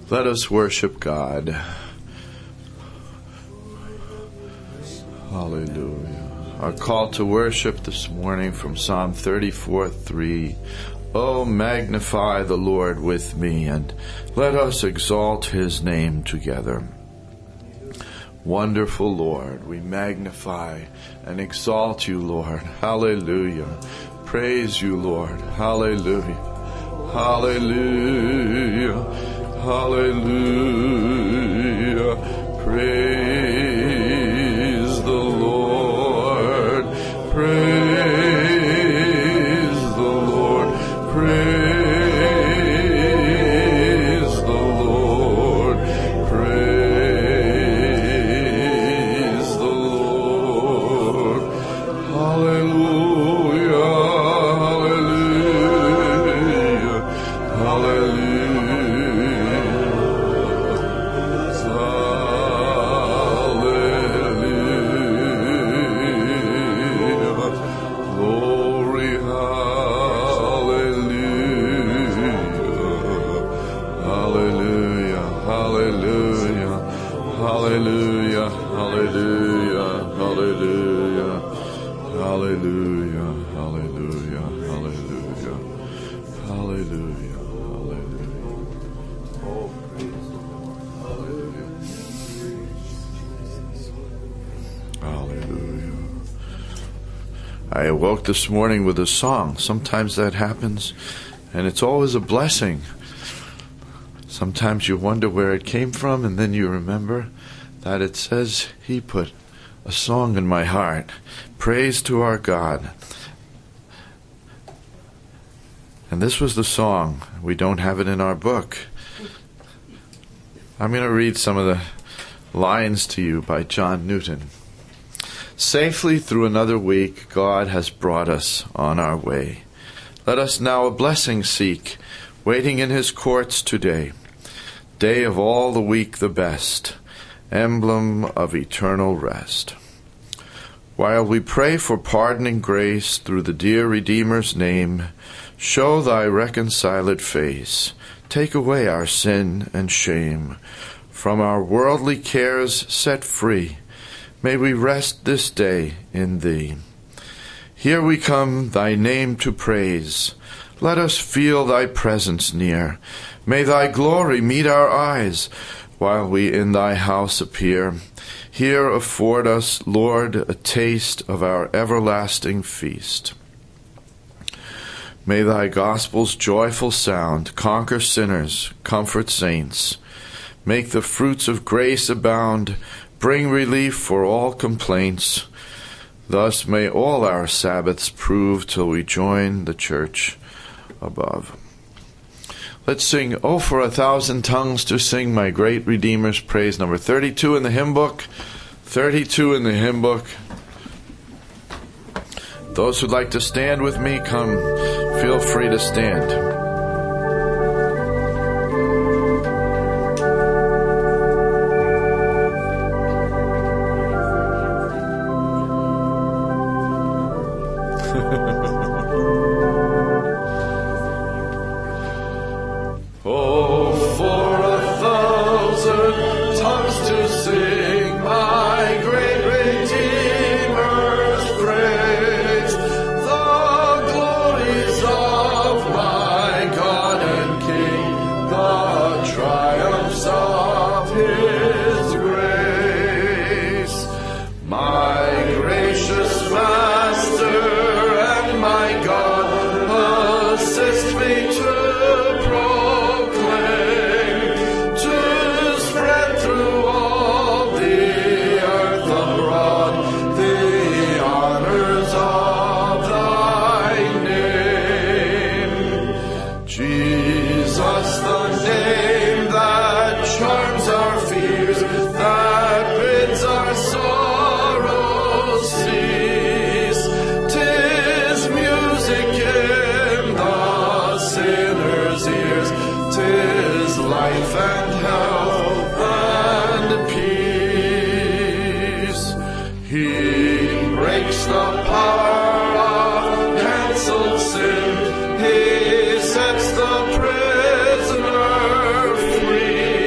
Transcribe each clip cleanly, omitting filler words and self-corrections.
Let us worship God. Hallelujah. Our call to worship this morning from Psalm 34:3. Oh, magnify the Lord with me, and let us exalt his name together. Wonderful Lord, we magnify and exalt you, Lord. Hallelujah. Praise you, Lord. Hallelujah. Hallelujah. Hallelujah. Praise the Lord. Praise the Lord. Praise the Lord. Praise the Lord. Hallelujah. Hallelujah. Hallelujah. Hallelujah, hallelujah, hallelujah, hallelujah, hallelujah, hallelujah, hallelujah, hallelujah. Oh, praise the Lord. Hallelujah. Hallelujah. I awoke this morning with a song. Sometimes that happens, and it's always a blessing. Sometimes you wonder where it came from, and then you remember that it says, he put a song in my heart. Praise to our God. And this was the song. We don't have it in our book. I'm going to read some of the lines to you by John Newton. Safely through another week, God has brought us on our way. Let us now a blessing seek, waiting in his courts today. Day of all the week the best, emblem of eternal rest. While we pray for pardoning grace through the dear Redeemer's name, show thy reconciled face, take away our sin and shame. From our worldly cares set free, may we rest this day in thee. Here we come thy name to praise, let us feel thy presence near. May thy glory meet our eyes while we in thy house appear. Here afford us, Lord, a taste of our everlasting feast. May thy gospel's joyful sound conquer sinners, comfort saints. Make the fruits of grace abound, bring relief for all complaints. Thus may all our Sabbaths prove till we join the church above. Let's sing, Oh, for 1,000 tongues to sing my great Redeemer's praise. Number 32 in the hymn book. 32 in the hymn book. Those who'd like to stand with me, come, feel free to stand. He sets the prisoner free.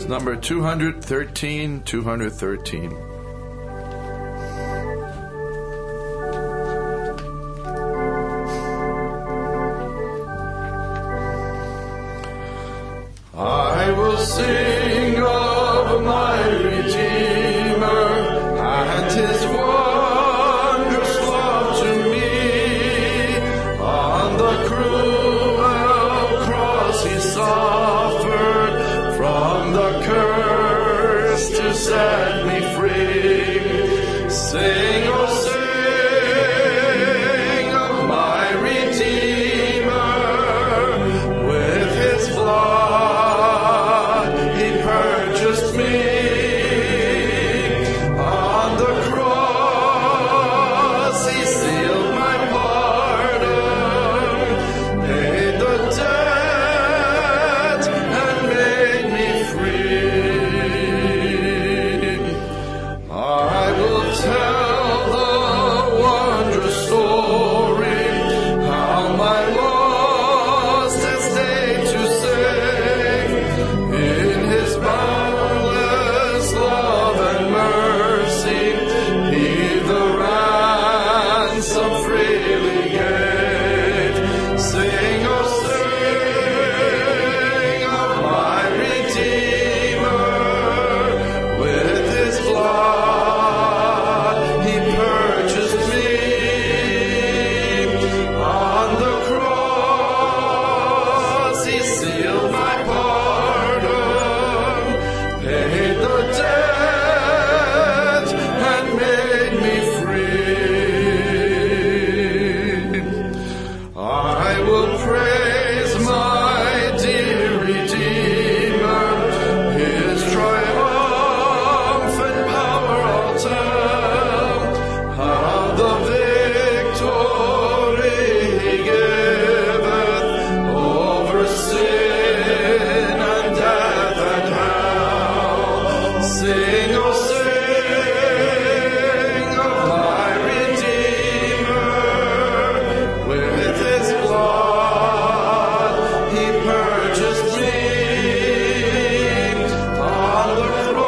number 213, 213. I will sing of my Redeemer and his wondrous love to me. On the cruel cross he suffered, from the curse to set me free. Sing, oh sing of my Redeemer, with his blood he purchased me. On the cross he sealed my pardon, paid the debt and made me free. I will tell the wondrous story, how my lost estate to save. In his boundless love and mercy, he the ransom freely gave. Sing, oh sing of my Redeemer, with his blood he purchased me. On the cross he sealed my pardon, paid the debt and made me free. I will praise my dear Redeemer, his triumphant power I'll tell, how the victory he giveth over sin and death and hell. Sing, oh sing of my Redeemer, with his blood he purchased me. On the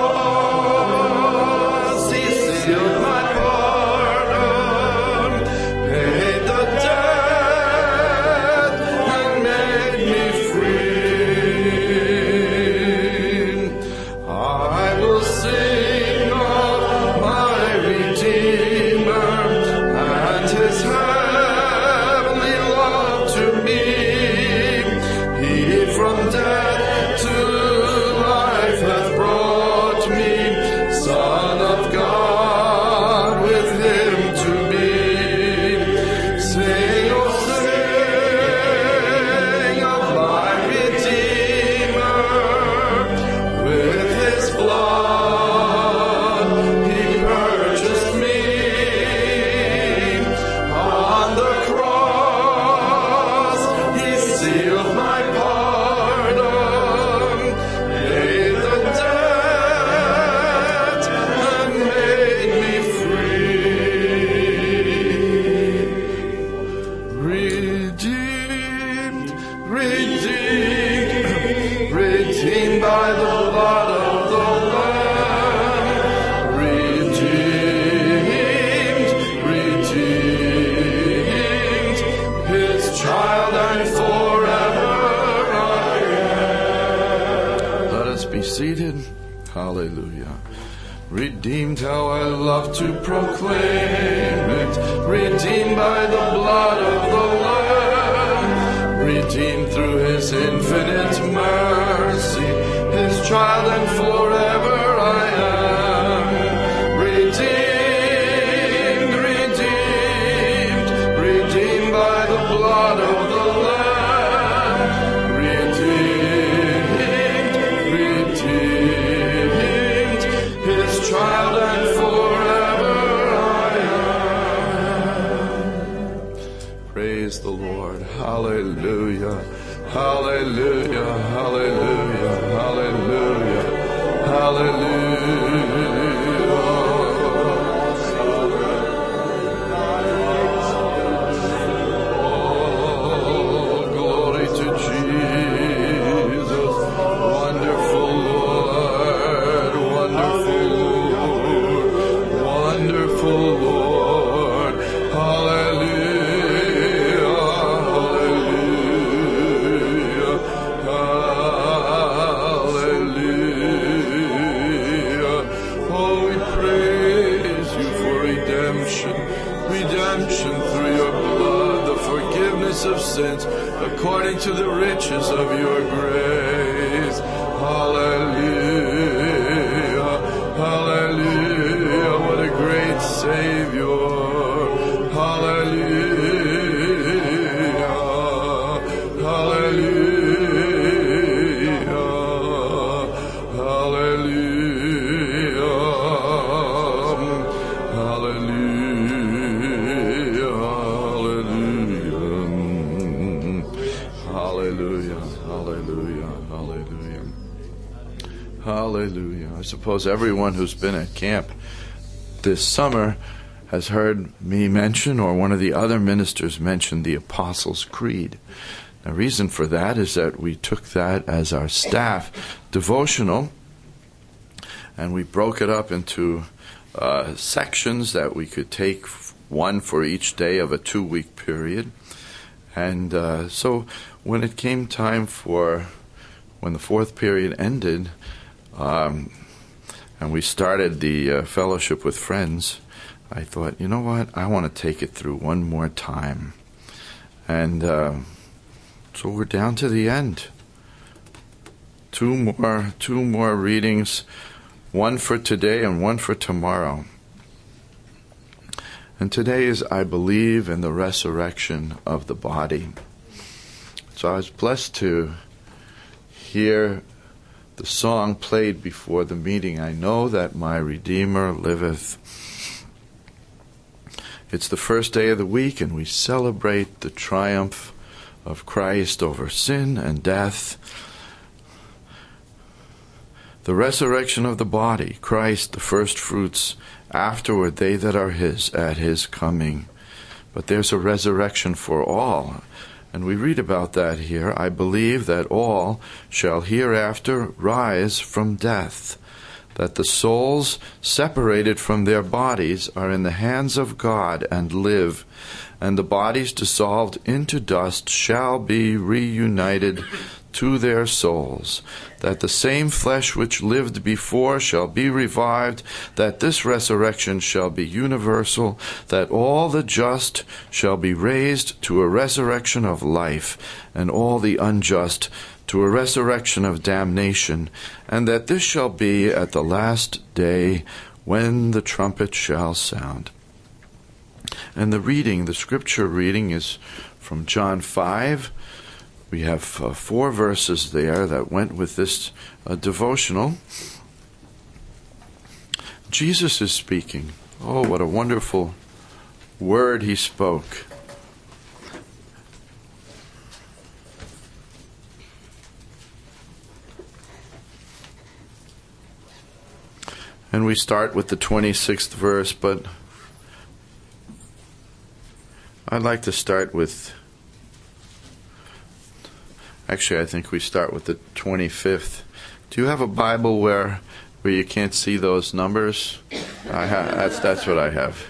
cross he sealed my pardon, paid the debt and made me free. I will sing of my Redeemer and his heavenly love to me. He from death to life hath brought me, Son of God, with him to be. Sing, oh sing of my Redeemer, with his blood he purchased me. On the cross he sealed my pardon, paid the debt and made me free. Redeemed, redeemed, redeemed by the blood of the Lamb. Redeemed, redeemed, his child and forever I am. Let us be seated. Hallelujah. Redeemed, how I love to proclaim it. Redeemed by the blood of the Lamb. Redeemed through his infinite mercy. His child and forever I am. Redeemed, redeemed, redeemed by the blood of the Lamb. Redeemed, redeemed, his child and forever I am. Praise the Lord. Hallelujah. Hallelujah. Hallelujah. Hallelujah. Hallelujah. Oh, glory to Jesus. Wonderful Lord. sins, according to the riches of your grace. Hallelujah, hallelujah, what a great Savior. Hallelujah, hallelujah, hallelujah, hallelujah, hallelujah, hallelujah, hallelujah, hallelujah. I suppose everyone who's been at camp this summer has heard me mention, or one of the other ministers mention, the Apostles' Creed. The reason for that is that we took that as our staff devotional, and we broke it up into sections that we could take, one for each day of a 2-week period. And so when it came time when the 4th period ended, and we started the fellowship with friends, I thought, you know what, I want to take it through one more time. And so we're down to the end. Two more readings, one for today and one for tomorrow. And today is, I believe, in the resurrection of the body. So I was blessed to hear the song played before the meeting, I know that my Redeemer liveth. It's the first day of the week, and we celebrate the triumph of Christ over sin and death. The resurrection of the body, Christ the first fruits, afterward they that are his at his coming. But there's a resurrection for all, and we read about that here. I believe that all shall hereafter rise from death, that the souls separated from their bodies are in the hands of God and live, and the bodies dissolved into dust shall be reunited to their souls, that the same flesh which lived before shall be revived, that this resurrection shall be universal, that all the just shall be raised to a resurrection of life, and all the unjust to a resurrection of damnation, and that this shall be at the last day when the trumpet shall sound. And the scripture reading is from John 5. We have 4 verses there that went with this devotional. Jesus is speaking. Oh, what a wonderful word he spoke. And we start with the 26th verse, but I'd like to start with, actually I think we start with the 25th. Do you have a Bible where you can't see those numbers? That's what I have.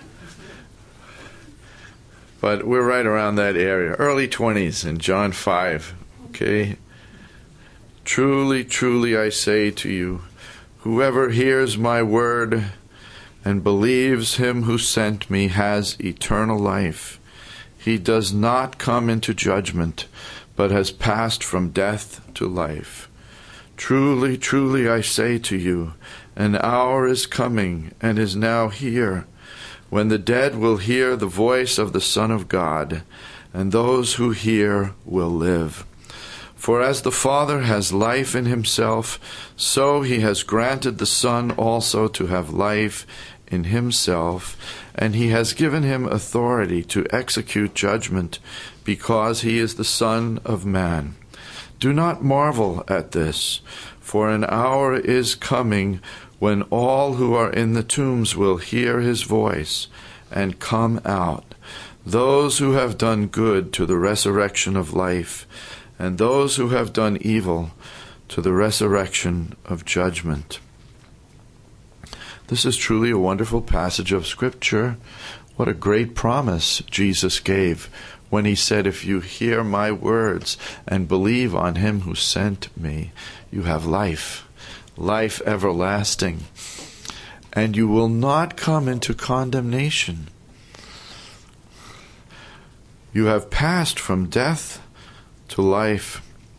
But we're right around that area, early 20s in John 5, okay? Truly, truly I say to you, whoever hears my word and believes him who sent me has eternal life. He does not come into judgment, but has passed from death to life. Truly, truly I say to you, an hour is coming and is now here, when the dead will hear the voice of the Son of God, and those who hear will live. For as the Father has life in himself, so he has granted the Son also to have life in himself, and he has given him authority to execute judgment, because he is the Son of Man. Do not marvel at this, for an hour is coming when all who are in the tombs will hear his voice and come out, those who have done good to the resurrection of life, and those who have done evil to the resurrection of judgment. This is truly a wonderful passage of Scripture. What a great promise Jesus gave when he said, if you hear my words and believe on him who sent me, you have life, life everlasting, and you will not come into condemnation. You have passed from death to life.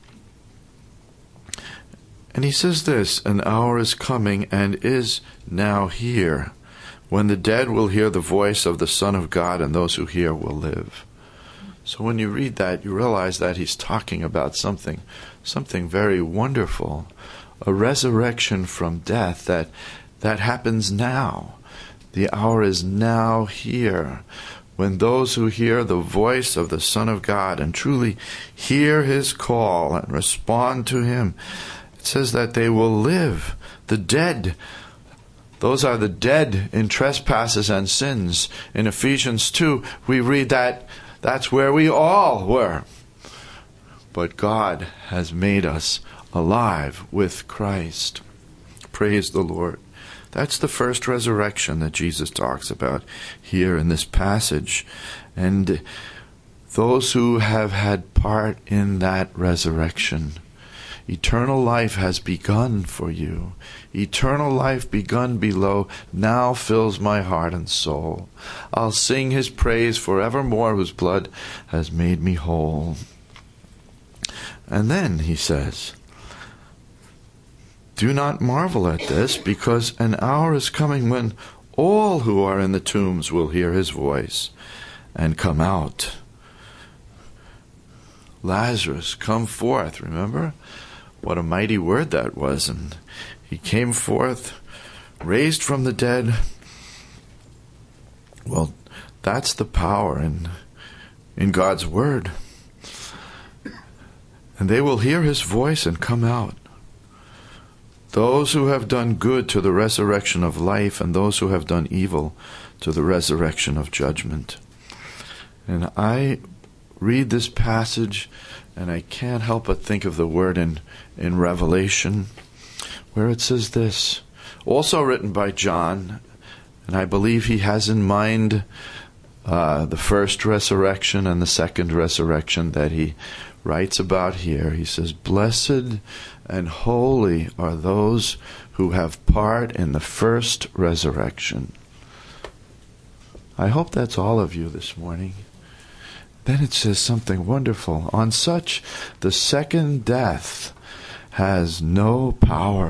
And he says this, an hour is coming and is now here, when the dead will hear the voice of the Son of God, and those who hear will live. So when you read that, you realize that he's talking about something very wonderful, a resurrection from death that happens now. The hour is now here, when those who hear the voice of the Son of God and truly hear his call and respond to him, it says that they will live. The dead, those are the dead in trespasses and sins. In Ephesians 2, we read that that's where we all were. But God has made us alive with Christ. Praise the Lord. That's the first resurrection that Jesus talks about here in this passage. And those who have had part in that resurrection, eternal life has begun for you. Eternal life begun below now fills my heart and soul. I'll sing his praise forevermore, whose blood has made me whole. And then he says, do not marvel at this, because an hour is coming when all who are in the tombs will hear his voice and come out. Lazarus, come forth. Remember what a mighty word that was. And he came forth, raised from the dead. Well, that's the power in God's word. And they will hear his voice and come out. Those who have done good to the resurrection of life, and those who have done evil to the resurrection of judgment. And I read this passage, and I can't help but think of the word in Revelation, where it says this, also written by John, and I believe he has in mind the first resurrection and the second resurrection that he writes about here. He says, blessed and holy are those who have part in the first resurrection. I hope that's all of you this morning. Then it says something wonderful. On such, the second death has no power.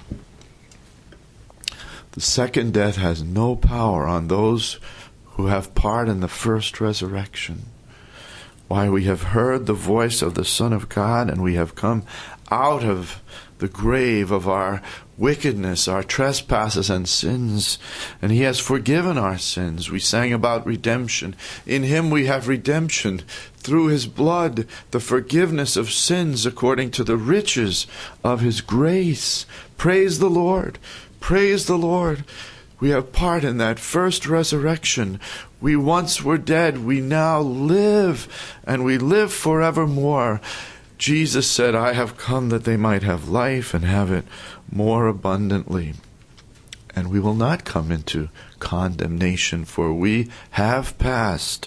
The second death has no power on those who have part in the first resurrection. Why, we have heard the voice of the Son of God, and we have come out of the grave of our wickedness, our trespasses and sins, and he has forgiven our sins. We sang about redemption. In him we have redemption through his blood, the forgiveness of sins according to the riches of his grace. Praise the Lord. Praise the Lord. We have part in that first resurrection. We once were dead. We now live, and we live forevermore. Jesus said, I have come that they might have life and have it more abundantly. And we will not come into condemnation, for we have passed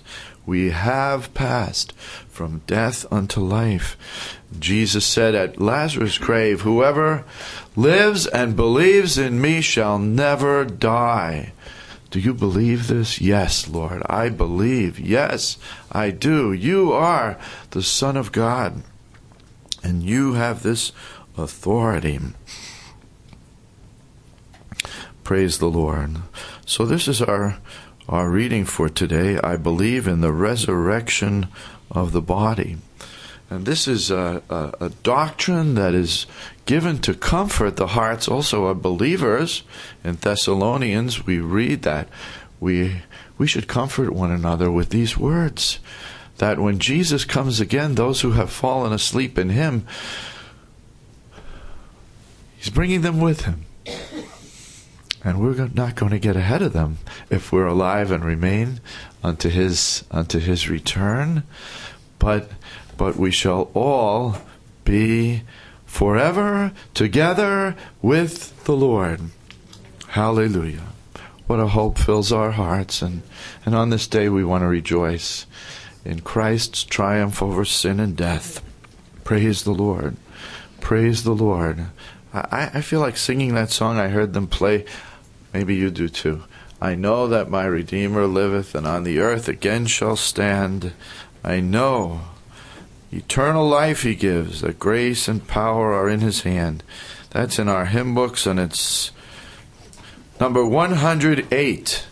from death unto life. Jesus said at Lazarus' grave, whoever lives and believes in me shall never die. Do you believe this? Yes, Lord, I believe. Yes, I do. You are the Son of God, and you have this authority. Praise the Lord. So this is our reading for today. I believe in the resurrection of the body. And this is a doctrine that is given to comfort the hearts also of believers. In Thessalonians, we read that we should comfort one another with these words, that when Jesus comes again, those who have fallen asleep in him, he's bringing them with him. And we're not going to get ahead of them if we're alive and remain unto his return. But we shall all be forever together with the Lord. Hallelujah. What a hope fills our hearts. And on this day we want to rejoice in Christ's triumph over sin and death. Praise the Lord. Praise the Lord. I feel like singing that song I heard them play. Maybe you do too. I know that my Redeemer liveth, and on the earth again shall stand. I know eternal life He gives, that grace and power are in His hand. That's in our hymn books, and it's number 108.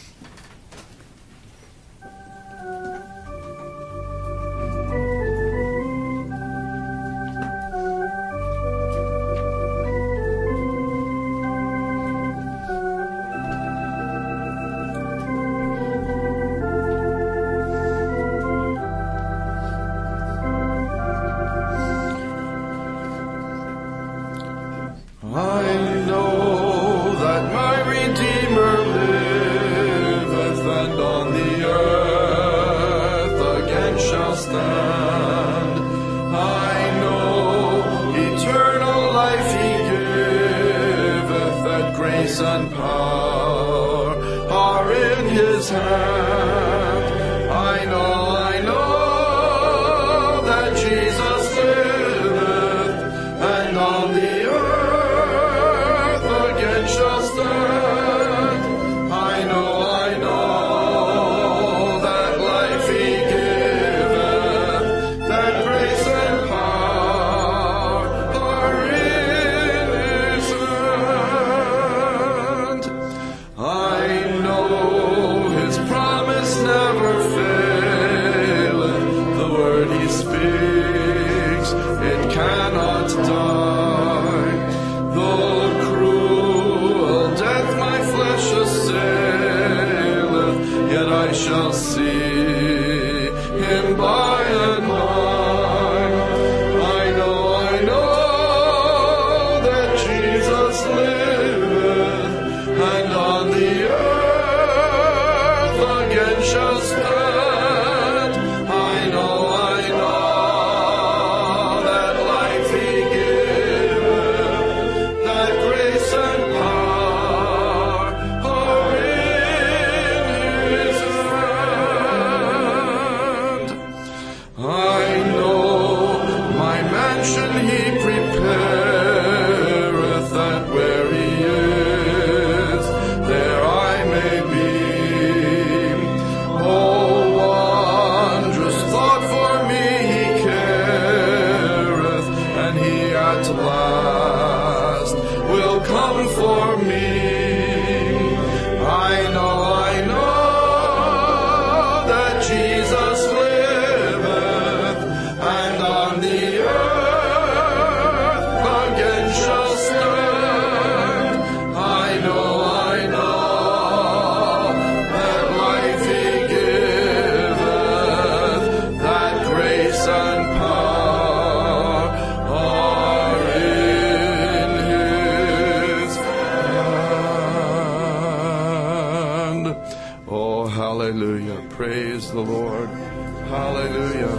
Praise the Lord. Hallelujah.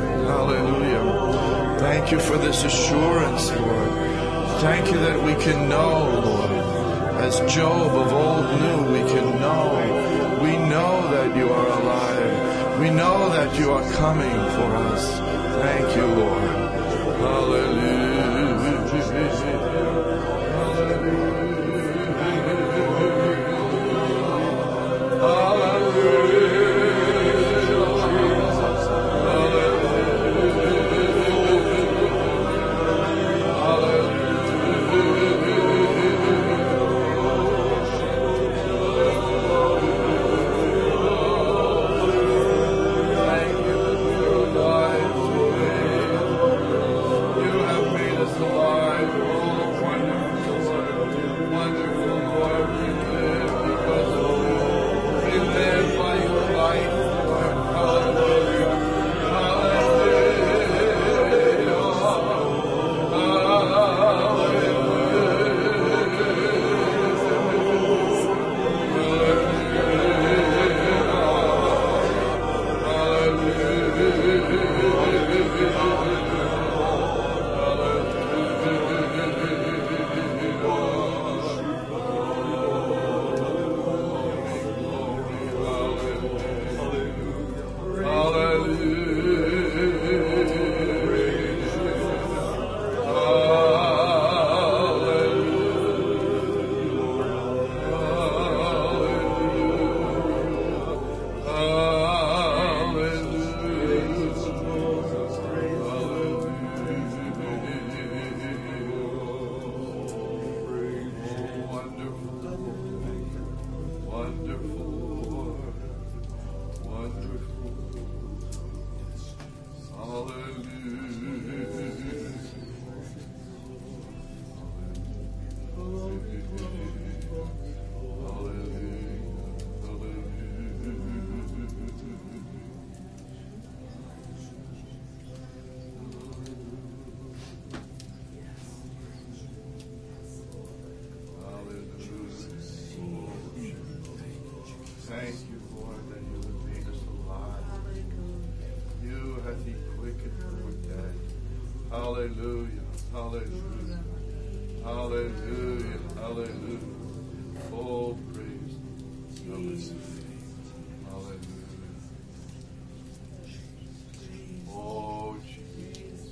Hallelujah. Thank you for this assurance, Lord. Thank you that we can know, Lord. As Job of old knew, we can know. We know that you are alive. We know that you are coming for us. Thank you, Lord. Hallelujah. You have made Hallelujah. Hallelujah. Hallelujah. Hallelujah. Oh, praise. Hallelujah. Hallelujah. Oh, Jesus.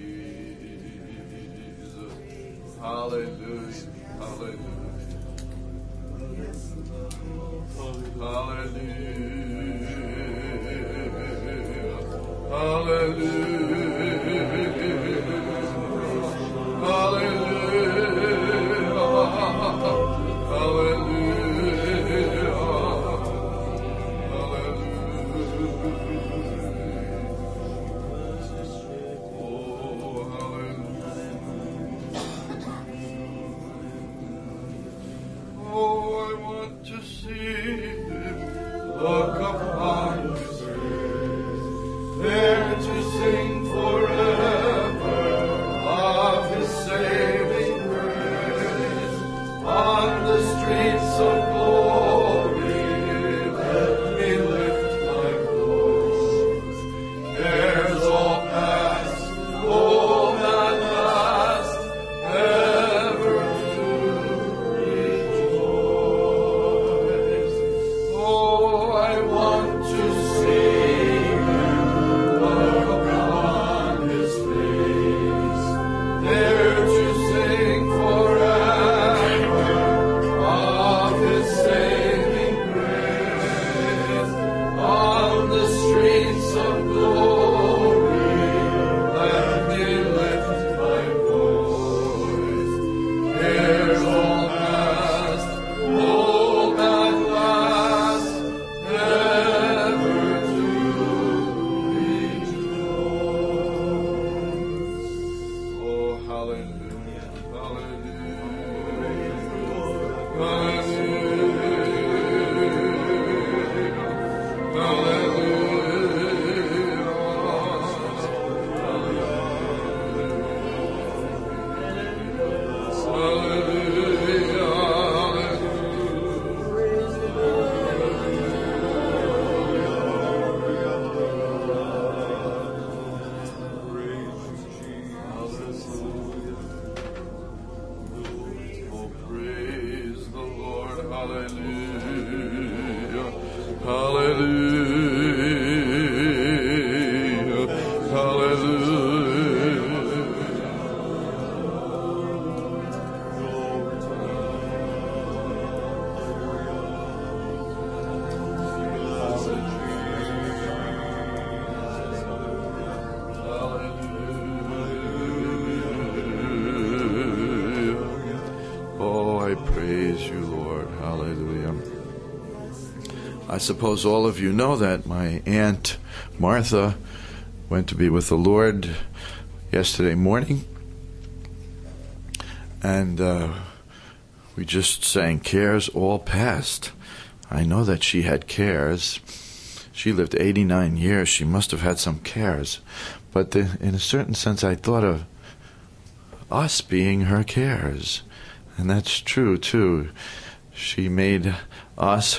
Jesus. Hallelujah. Hallelujah. Hallelujah. Hallelujah. Look upon His face, there to sing forever of His saving grace. On the streets of glory, let me lift my voice. There's all past, all that last, ever to rejoice. Oh, I want to see Him, look upon His face, there to sing forever of His saving grace. On the streets of glory, let me lift my voice. Here's all past, all that last, ever to rejoice. Oh, hallelujah, hallelujah, hallelujah, Oh, praise the Lord, hallelujah, hallelujah, hallelujah. Oh, I praise you, Lord. Hallelujah. I suppose all of you know that my Aunt Martha went to be with the Lord yesterday morning. And we just sang Cares All Past. I know that she had cares. She lived 89 years. She must have had some cares. But in a certain sense, I thought of us being her cares. And that's true, too. She made us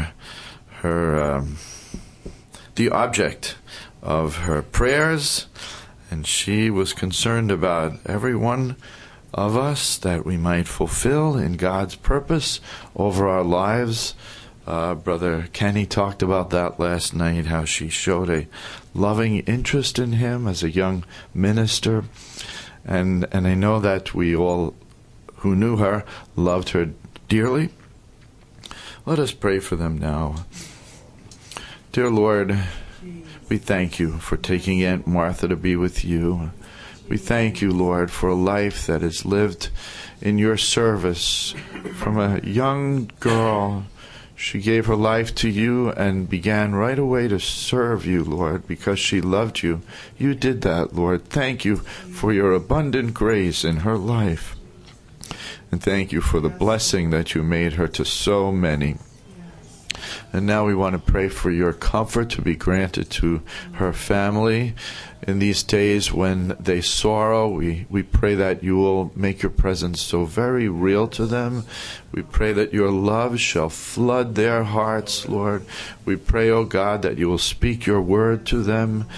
the object of her prayers, and she was concerned about every one of us that we might fulfill in God's purpose over our lives. Brother Kenny talked about that last night, how she showed a loving interest in him as a young minister. And I know that we all who knew her loved her dearly. Let us pray for them now. Dear Lord, we thank you for taking Aunt Martha to be with you. We thank you, Lord, for a life that is lived in your service. From a young girl, she gave her life to you and began right away to serve you, Lord, because she loved you. You did that, Lord. Thank you for your abundant grace in her life. And thank you for the blessing that you made her to so many. And now we want to pray for your comfort to be granted to her family in these days when they sorrow. We pray that you will make your presence so very real to them. We pray that your love shall flood their hearts, Lord. We pray, oh God, that you will speak your word to them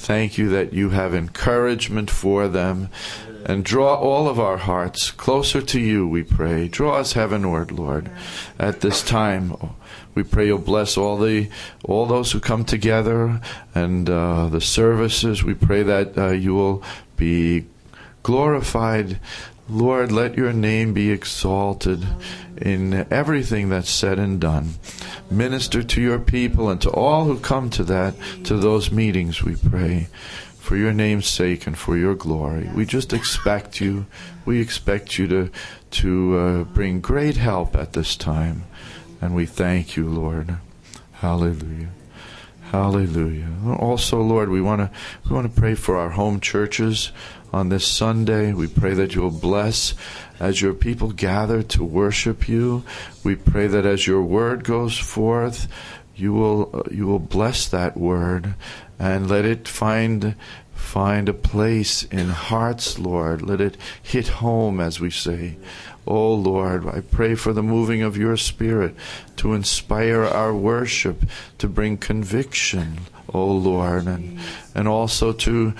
Thank you that you have encouragement for them. And draw all of our hearts closer to you, we pray. Draw us heavenward, Lord, at this time. We pray you'll bless all those who come together and the services. We pray that you will be glorified. Lord, let your name be exalted in everything that's said and done. Minister to your people and to all who come to those meetings, we pray. For your name's sake and for your glory. We just expect you. We expect you to bring great help at this time. And we thank you, Lord. Hallelujah. Hallelujah. Also, Lord, we want to pray for our home churches on this Sunday. We pray that you will bless as your people gather to worship you. We pray that as your word goes forth, you will bless that word and let it find a place in hearts, Lord. Let it hit home, as we say. Oh, Lord, I pray for the moving of your Spirit to inspire our worship, to bring conviction, oh, Lord, and also to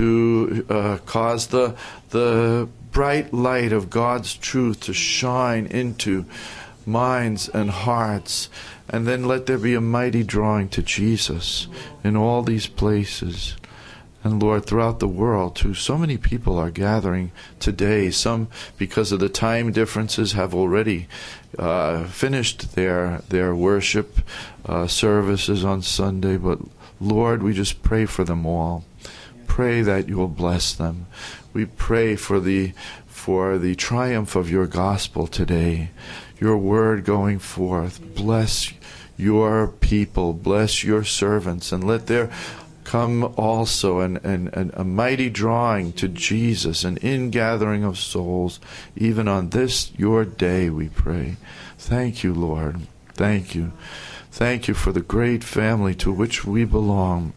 cause the bright light of God's truth to shine into minds and hearts. And then let there be a mighty drawing to Jesus in all these places. And Lord, throughout the world, too, so many people are gathering today. Some, because of the time differences, have already finished their worship services on Sunday. But Lord, we just pray for them all. Pray that you will bless them. We pray for the triumph of your gospel today. Your word going forth. Bless your people. Bless your servants. And let there come also a mighty drawing to Jesus, an ingathering of souls, even on this your day, we pray. Thank you, Lord. Thank you. Thank you for the great family to which we belong.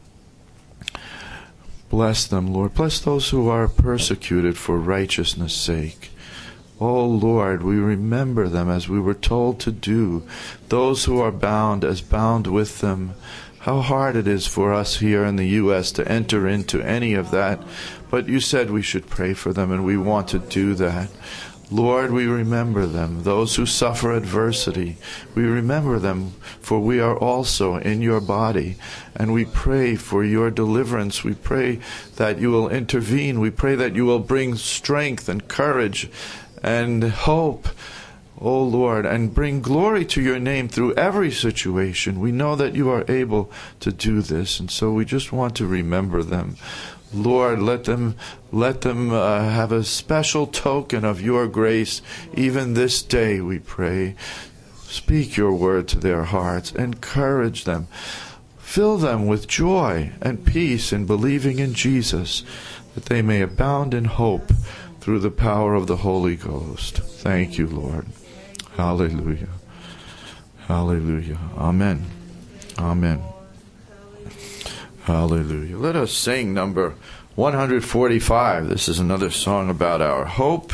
Bless them, Lord. Bless those who are persecuted for righteousness' sake. Oh, Lord, we remember them as we were told to do. Those who are bound as bound with them. How hard it is for us here in the U.S. to enter into any of that. But you said we should pray for them, and we want to do that. Lord, we remember them, those who suffer adversity. We remember them, for we are also in your body. And we pray for your deliverance. We pray that you will intervene. We pray that you will bring strength and courage and hope, oh Lord, and bring glory to your name through every situation. We know that you are able to do this, and so we just want to remember them. Lord, let them have a special token of your grace even this day, we pray. Speak your word to their hearts. Encourage them. Fill them with joy and peace in believing in Jesus, that they may abound in hope through the power of the Holy Ghost. Thank you, Lord. Hallelujah. Hallelujah. Amen. Amen. Hallelujah. Let us sing number 145. This is another song about our hope.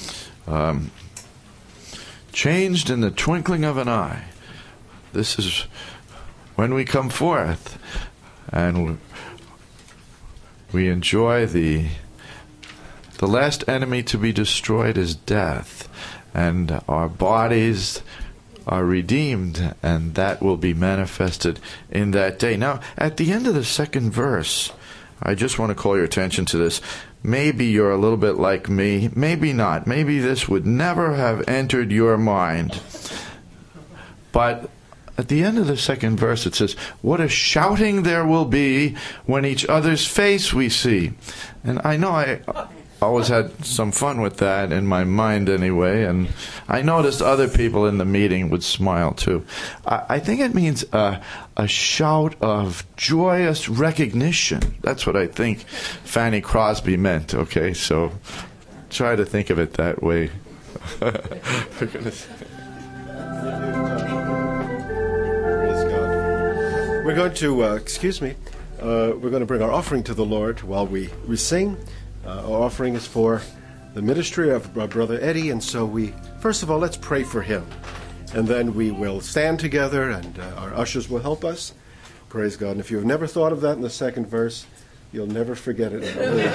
Changed in the twinkling of an eye. This is when we come forth and we enjoy the last enemy to be destroyed is death, and our bodies are redeemed, and that will be manifested in that day. Now, at the end of the second verse, I just want to call your attention to this. Maybe you're a little bit like me, maybe not. Maybe this would never have entered your mind. But at the end of the second verse, it says, "What a shouting there will be when each other's face we see." And I know I always had some fun with that in my mind anyway, and I noticed other people in the meeting would smile too. I think it means a shout of joyous recognition. That's what I think Fanny Crosby meant, okay? So try to think of it that way. Praise God. We're going to, we're going to bring our offering to the Lord while we sing. Our offering is for the ministry of our brother Eddie, and so first of all, let's pray for him. And then we will stand together, and our ushers will help us. Praise God. And if you have never thought of that in the second verse, You'll never forget it.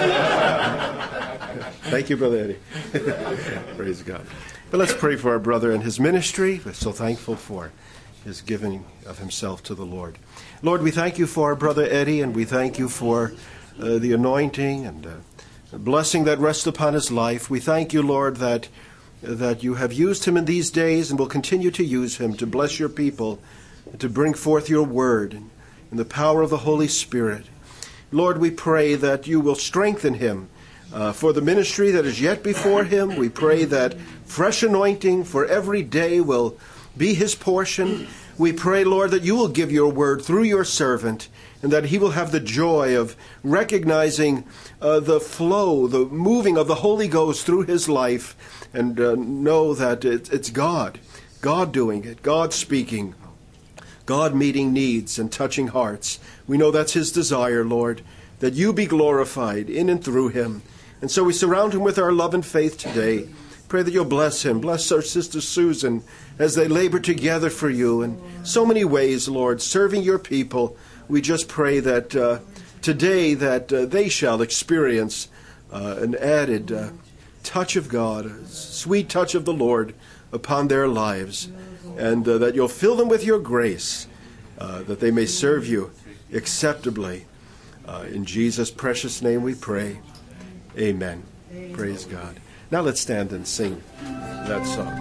Thank you, Brother Eddie. Praise God. But let's pray for our brother and his ministry. We're so thankful for his giving of himself to the Lord. Lord, we thank you for our brother Eddie, and we thank you for the anointing and the blessing that rests upon his life. We thank you, Lord, that you have used him in these days and will continue to use him to bless your people and to bring forth your word in the power of the Holy Spirit. Lord, we pray that you will strengthen him for the ministry that is yet before him. We pray that fresh anointing for every day will be his portion. We pray, Lord, that you will give your word through your servant, and that he will have the joy of recognizing the flow, the moving of the Holy Ghost through his life, and know that it's God doing it, God speaking, God meeting needs and touching hearts. We know that's his desire, Lord, that you be glorified in and through him. And so we surround him with our love and faith today. Pray that you'll bless him. Bless our sister Susan as they labor together for you in so many ways, Lord, serving your people. We just pray that today that they shall experience an added touch of God, a sweet touch of the Lord upon their lives, and that you'll fill them with your grace, that they may serve you acceptably. In Jesus' precious name we pray. Amen. Praise God. Now let's stand and sing that song.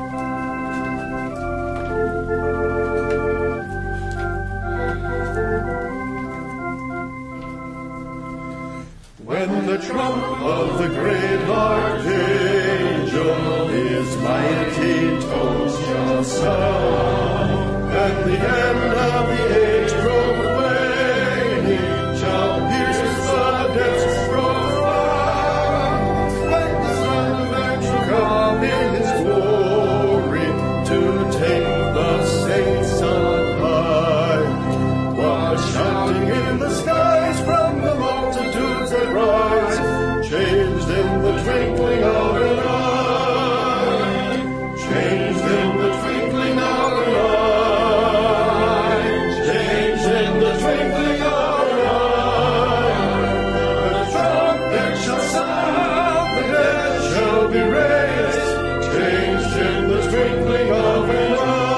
When the trump of the great archangel his mighty tones shall sound, and the end of the age proclaiming shall pierce the depths profound, when the Son of Man shall come in his glory to take the saints on high, while shouting in the skies from the multitudes that rise, changed in the twinkling of an eye, changed in the twinkling of an eye, changed in the twinkling of an eye. The trumpet shall sound, the dead shall be raised, changed in the twinkling of an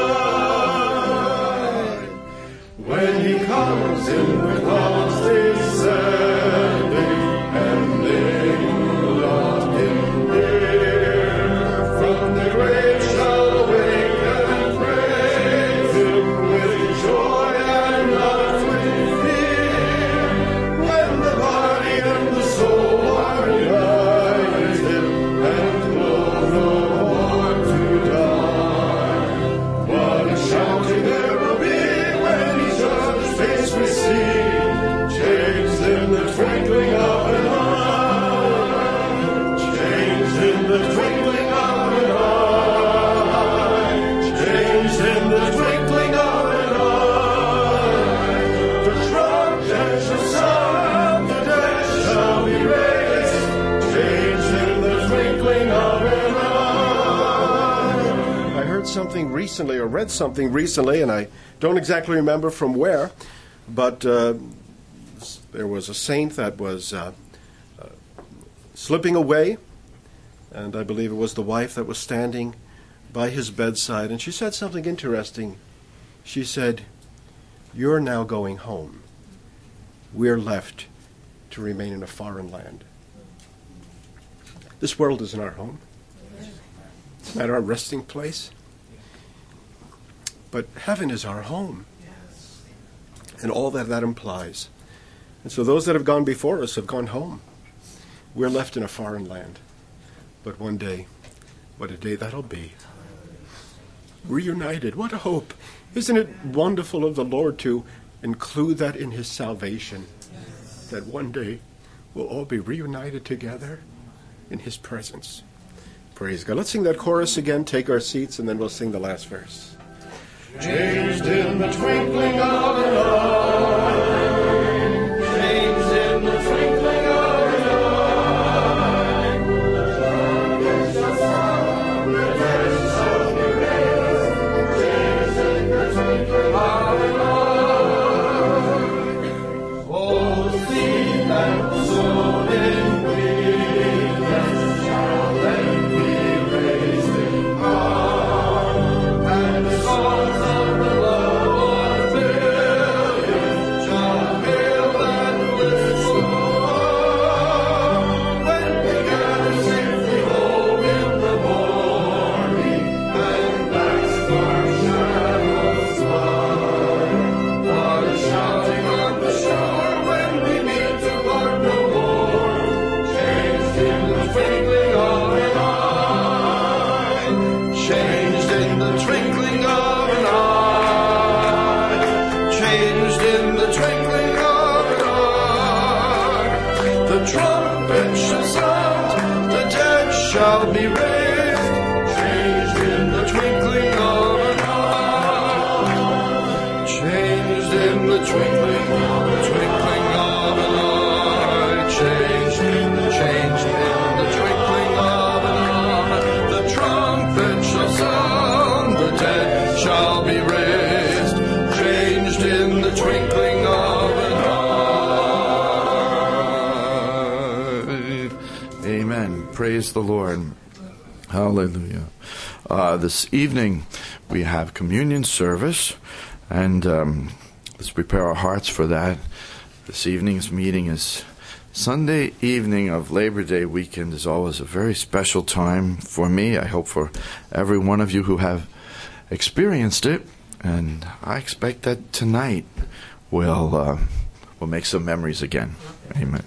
eye. When he comes in with clouds descending, and England in air, from the grave shall awake and praise him with joy and not with fear. When the body and the soul are united and clothed no more to die, what a shouting there will be when each other's face we see, changed in the twinkling of an eye, changed in the twinkling of an eye, changed in the twinkling of an eye. The trumpet shall sound, the dead shall be raised, changed in the twinkling of an eye. I heard something recently, or read something recently, and I don't exactly remember from where, but there was a saint that was slipping away, and I believe it was the wife that was standing by his bedside, and she said something interesting. She said, "You're now going home. We're left to remain in a foreign land." This world isn't our home. It's not our resting place. But heaven is our home, and all that implies. And so those that have gone before us have gone home. We're left in a foreign land. But one day, what a day that'll be. Reunited, what a hope. Isn't it wonderful of the Lord to include that in his salvation? That one day we'll all be reunited together in his presence. Praise God. Let's sing that chorus again, take our seats, and then we'll sing the last verse. Changed in the twinkling of an eye, changed in the twinkling of an eye. The trumpet shall sound, the dead shall be raised, changed in the twinkling of an eye. Oh, see that the trumpet shall sound, the dead shall be raised, changed in the twinkling of an eye, changed in the twinkling of an eye, changed in the twinkling of an eye. The trumpet shall sound, the dead shall be raised, changed in the twinkling of an eye. Amen. Praise the Lord. Hallelujah. This evening we have communion service, and let's prepare our hearts for that. This evening's meeting is Sunday evening of Labor Day weekend is always a very special time for me. I hope for every one of you who have experienced it, and I expect that tonight we'll make some memories again. Amen.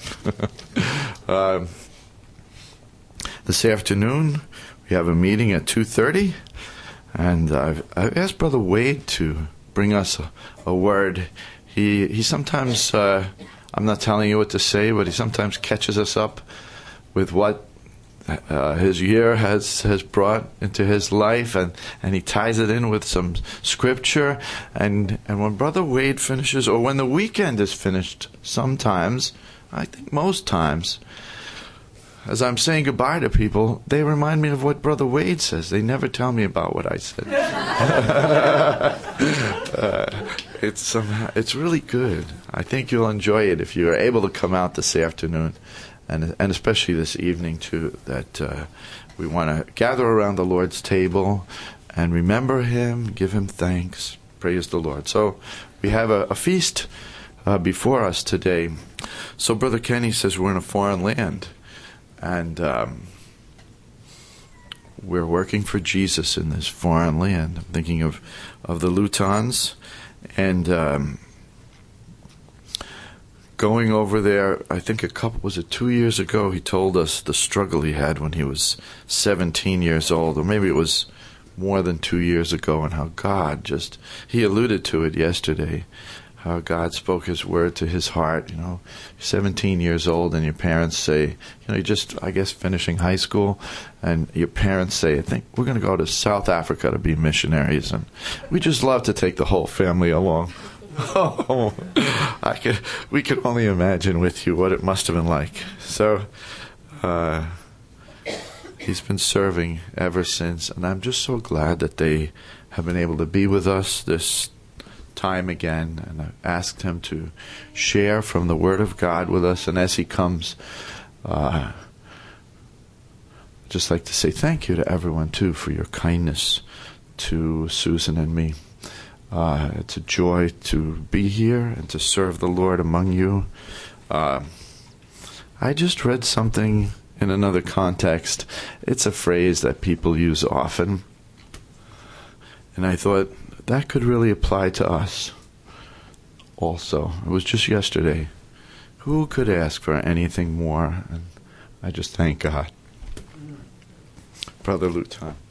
This afternoon we have a meeting at 2:30, and I've asked Brother Wade to bring us a word. He sometimes, I'm not telling you what to say, but he sometimes catches us up with what his year has brought into his life, and he ties it in with some scripture. And when Brother Wade finishes, or when the weekend is finished, sometimes, I think most times, as I'm saying goodbye to people, they remind me of what Brother Wade says. They never tell me about what I said. It's really good. I think you'll enjoy it if you are able to come out this afternoon, and especially this evening too. That we want to gather around the Lord's table and remember Him, give Him thanks. Praise the Lord. So we have a feast before us today. So Brother Kenny says we're in a foreign land. And we're working for Jesus in this foreign land. I'm thinking of the Lutons, and going over there, I think 2 years ago, he told us the struggle he had when he was 17 years old, or maybe it was more than 2 years ago, and how God he alluded to it yesterday, how God spoke His word to his heart. 17 years old, and your parents say, you're just, I guess, finishing high school, and your parents say, I think we're going to go to South Africa to be missionaries, and we just love to take the whole family along. Oh, we could only imagine with you what it must have been like. So, he's been serving ever since, and I'm just so glad that they have been able to be with us this time again, and I've asked him to share from the Word of God with us. And as he comes, I'd just like to say thank you to everyone too for your kindness to Susan and me. It's a joy to be here and to serve the Lord among you. I just read something in another context. It's a phrase that people use often, and I thought that could really apply to us also. It was just yesterday. Who could ask for anything more? And I just thank God. Brother Luton.